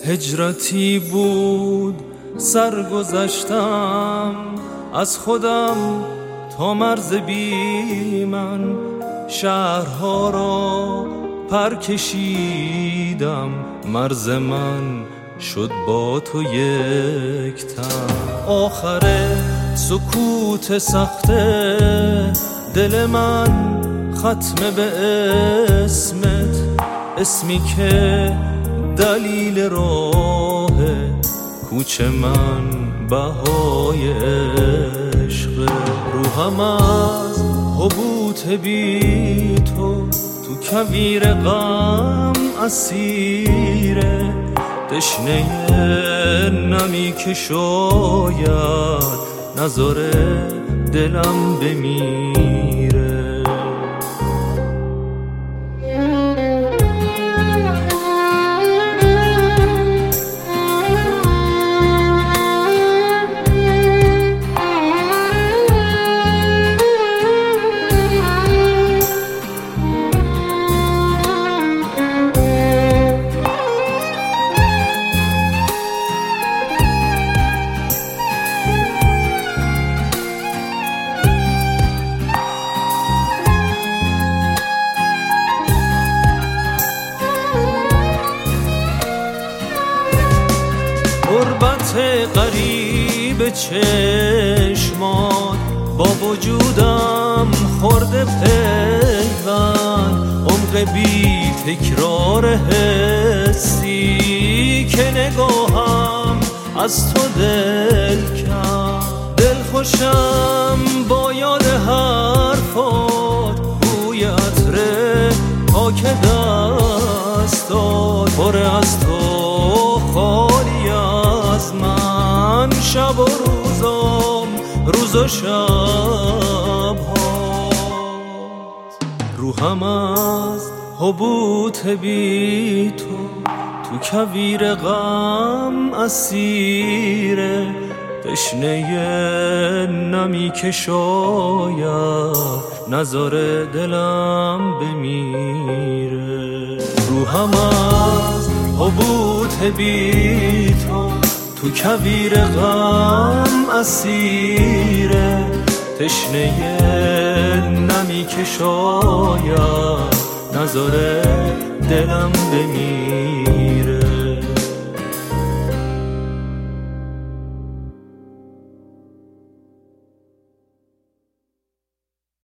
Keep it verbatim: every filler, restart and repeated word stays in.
هجرتی بود سرگذشتم از خودم تا مرز بی من، شهرها را پر کشیدم، مرز من شد با تو یک تن. آخر سکوت سخته دل من ختم به اسمت، اسمی که دلیل راه کوچ من بهای عشق. روحم از حبوط بی تو تو کویر غم اسیره، تشنه نمی که شاید نذاره دلم بمیره. غربت غریب چشمات با وجودم خورده پیوند، عمق بی تکرار حسی که نگاهم از تو دل کرد. دل خوشم با یاد حرفات، بوی عطر پاک دستات، پر از تو خالی از من، شب و روزم روز و شب هاست. روحم از حبوط بی تو تو کویر غم اسیره، تشنه نمی که شاید نذاره دلم بمیره. روحم از حبوط بی تو تو کویر غم اسیره، تشنه نمی که شاید نذاره دلم بمیره.